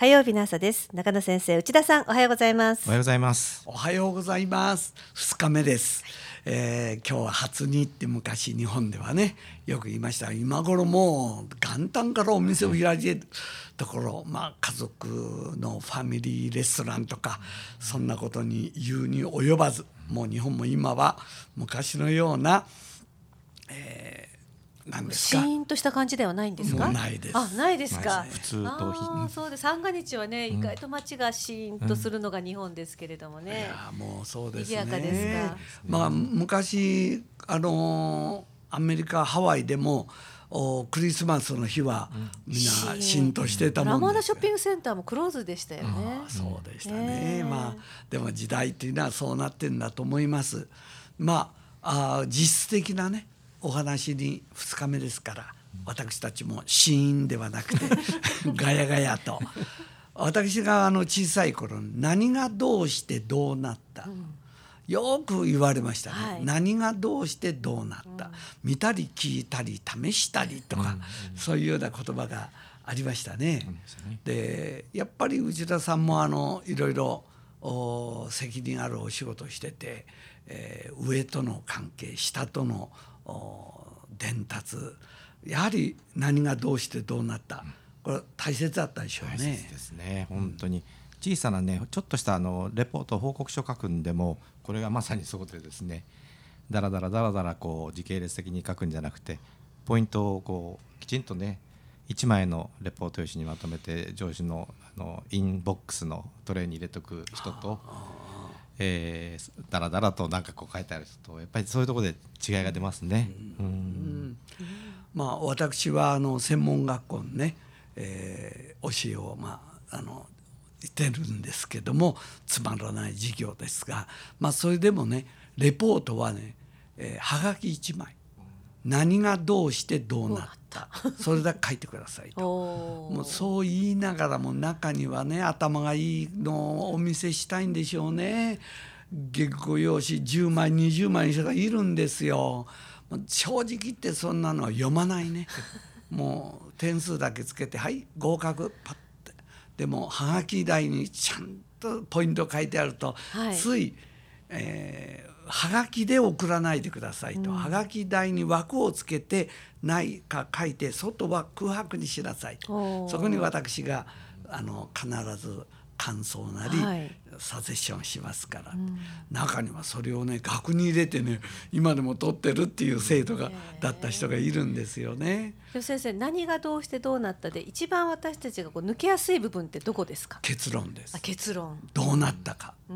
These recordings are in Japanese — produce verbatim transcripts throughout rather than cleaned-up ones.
火曜日の朝です。中野先生、内田さん、おはようございます。 おはようございます。 おはようございます。ふつかめです、えー、今日は初日って昔日本ではねよく言いました。今頃もう元旦からお店を開いているところ、まあ、家族のファミリーレストランとかそんなことに言うに及ばず、もう日本も今は昔のような、えーなんですか、 シーンとした感じではないんですか？ もうないです。 あ、ないですか。 普通とあ、そうです。三が日はね、意外と街がシーンとするのが日本ですけれどもね。 いやもうそうですね。 賑やかですか。 まあ昔あのアメリカハワイでもおクリスマスの日はみんなシーンとしてたもんです。 ラマダショッピングセンターもクローズでしたよね。 ああそうでしたね。まあでも時代っていうのはそうなってんだと思います。まあ、あ実質的なねお話にふつかめですから、私たちもシーンではなくてガヤガヤと。私があの小さい頃何がどうしてどうなった、うん、よく言われましたね、はい、何がどうしてどうなった、うん、見たり聞いたり試したりとか、うん、そういうような言葉がありましたね、うん、でやっぱり内田さんもあのいろいろ責任あるお仕事をしてて、えー、上との関係下との伝達、やはり何がどうしてどうなった、これ大切だったでしょうね。 大切ですね。本当に小さなねちょっとしたあのレポート報告書書くんでもこれがまさにそうでですね、だらだらだらだらこう時系列的に書くんじゃなくてポイントをこうきちんとねいちまいのレポート用紙にまとめて上司のあのインボックスのトレイに入れとく人と、えー、だらだらとなんかこう書いてある人とやっぱりそういうところで違いが出ますね。うんうん、 まあ、私はあの専門学校のね、えー、教えを、まあ、あのしてるんですけども、つまらない授業ですが、まあ、それでもねレポートはね、えー、はがきいちまい何がどうしてどうなったそれだけ書いてくださいともうそう言いながらも中にはね頭がいいのをお見せしたいんでしょうね。原稿用紙じゅうまいにじゅうまいの人がいるんですよ。正直言ってそんなのは読まないね。もう点数だけつけてはい合格パッて。でもはがき台にちゃんとポイント書いてあると、はい、つい、えー、はがきで送らないでくださいと、うん、はがき台に枠をつけてないか書いて外は空白にしなさいと。そこに私があの必ず感想なり、はい、サジェッションしますから、うん、中にはそれをね額に入れてね今でも取ってるっていう生徒がだった人がいるんですよね。 先生、何がどうしてどうなったで一番私たちがこう抜けやすい部分ってどこですか？ 結論です。 あ、結論。 どうなったか、うん、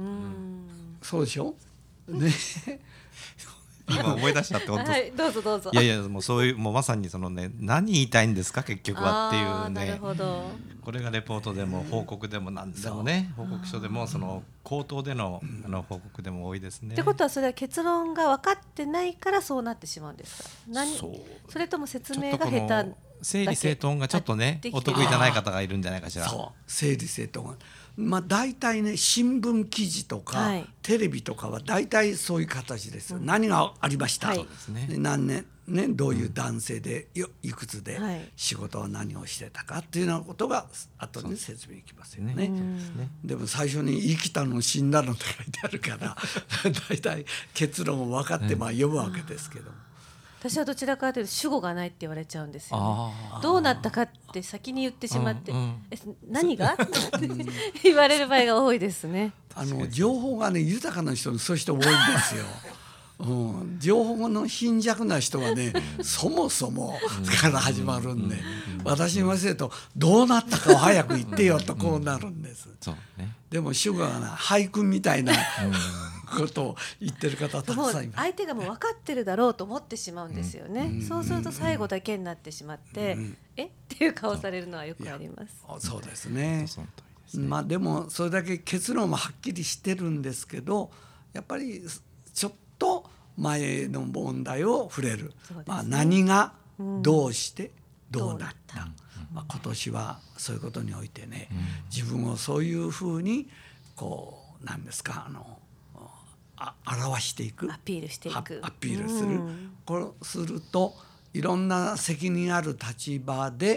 そうでしょね今思い出したって本当、 はい、どうぞどうぞ。 いやいやもうそういうもうまさにそのね何言いたいんですか結局はっていうね。 なるほど。 これがレポートでも報告でも何でもね、報告書でもその口頭でのあの報告でも多いですね。 ってことはそれは結論が分かってないからそうなってしまうんですか？何 そ, それとも説明が下手、 整理整頓がちょっとねお得意じゃない方がいるんじゃないかしら。 そう整理整頓がまあ大体ね新聞記事とか、はい、テレビとかは大体そういう形ですよ、うん、何がありました、はい、何年ね、どういう男性で、うん、いくつで仕事は何をしてたかっていうようなことが後に説明いきますよね。うん、でも最初に生きたの死んだのって書いてあるから大体結論を分かってまあ読むわけですけども、 私はどちらかというと主語がないって言われちゃうんですよね。どうなったかって先に言ってしまって、うんうん、え何がって言われる場合が多いですね。 あの情報がね豊かな人にそういう人多いんですよ。うん、情報の貧弱な人はねそもそもから始まるんで、私に言わせるとどうなったかを早く言ってよとこうなるんです。そうね、でも主語がな俳句みたいなことを言ってる方たくさんいます。 相手がもう分かってるだろうと思ってしまうんですよね、うん、そうすると最後だけになってしまって、うん、えっていう顔されるのはよくあります。 そうですね。まあでもそれだけ結論もはっきりしてるんですけど、やっぱりちょっと前の問題を触れる、ね、まあ、何がどうしてどうなった、うん、まあ、今年はそういうことにおいてね、うん、自分をそういうふうにこうなんですかあのあ表していく、 アピールしていく、 アピールする、うん、こうするといろんな責任ある立場で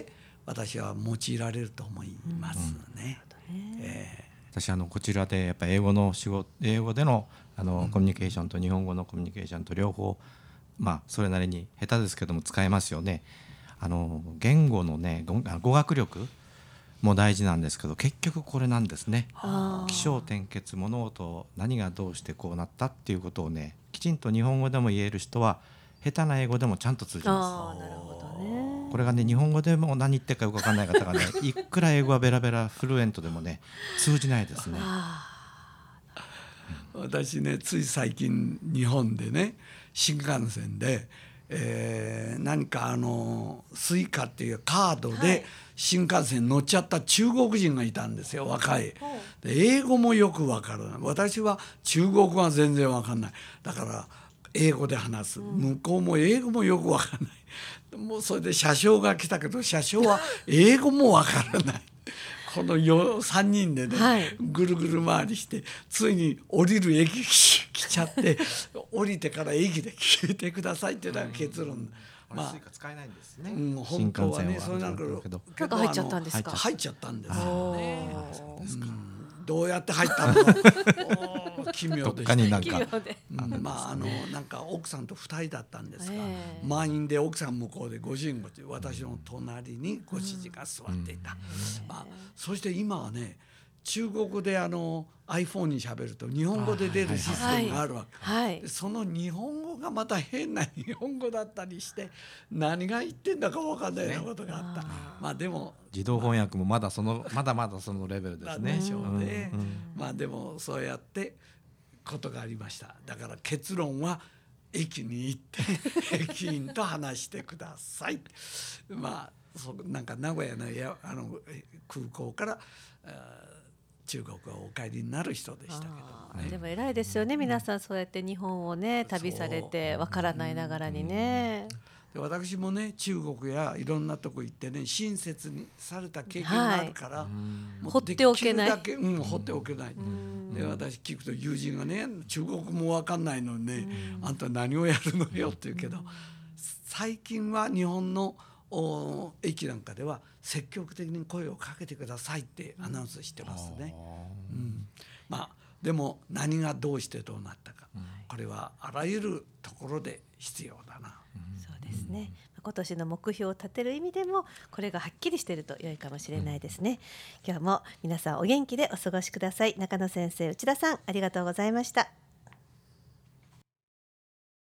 私は用いられると思いますね。うんうんえー、私あのこちらでやっぱ英語の仕事英語でのあの、うん、コミュニケーションと日本語のコミュニケーションと両方まあそれなりに下手ですけども使えますよね。あの言語のね語学力も大事なんですけど結局これなんですね。起承転結物事何がどうしてこうなったっていうことをねきちんと日本語でも言える人は下手な英語でもちゃんと通じます。 あ、なるほどね。 これがね日本語でも何言ってるかよく分かんない方がねいくら英語はベラベラフルエントでもね通じないですね。 私ねつい最近日本でね新幹線で、えー、何かあのスイカっていうカードで新幹線乗っちゃった中国人がいたんですよ、若い。で英語もよく分からない。私は中国語は全然分かんない。だから英語で話す、向こうも英語もよく分からない。もうそれで車掌が来たけど車掌は英語も分からない。このよさんにんでね、はい、ぐるぐる回りしてついに降りる駅来ちゃって降りてから駅で聞いてくださいっていうのが結論。 まあ、スイカ使えないんですね。 うん、本当はね、それなんかなんか入っちゃったんですか。 入っちゃったんですよね。どうやって入ったの？奇妙でした。 なんかまああのなんか奥さんとふたりだったんですが、満員で奥さん向こうでご主人ごち私の隣にご主人が座っていた。まあそして今はね。中国語であの iPhone に喋ると日本語で出るシステムがあるわけ、はいはい、その日本語がまた変な日本語だったりして何が言ってんだか分かんないようなことがあった、ね、まあでも自動翻訳もまだそのまだまだそのレベルですね。 なんでしょうね、うんうん、まあでもそうやってことがありました。だから結論は駅に行って駅員と話してください。まあそなんか名古屋のやあの空港から中国はお帰りになる人でしたけど、ね、 でも偉いですよね、皆さんそうやって日本をね旅されてわからないながらにね。 で私もね中国やいろんなとこ行ってね親切にされた経験があるから、はい、 もうできるだけ放っておけない、 うん、放っておけない。で私聞くと友人がね中国もわかんないのにね、あんた何をやるのよって言うけど、最近は日本の駅なんかでは積極的に声をかけてくださいってアナウンスしてますね。うん、まあでも何がどうしてどうなったか、うん、これはあらゆるところで必要だな。 うん、そうですね。今年の目標を立てる意味でもこれがはっきりしていると良いかもしれないですね。うん、今日も皆さんお元気でお過ごしください。中野先生、内田さん、ありがとうございました。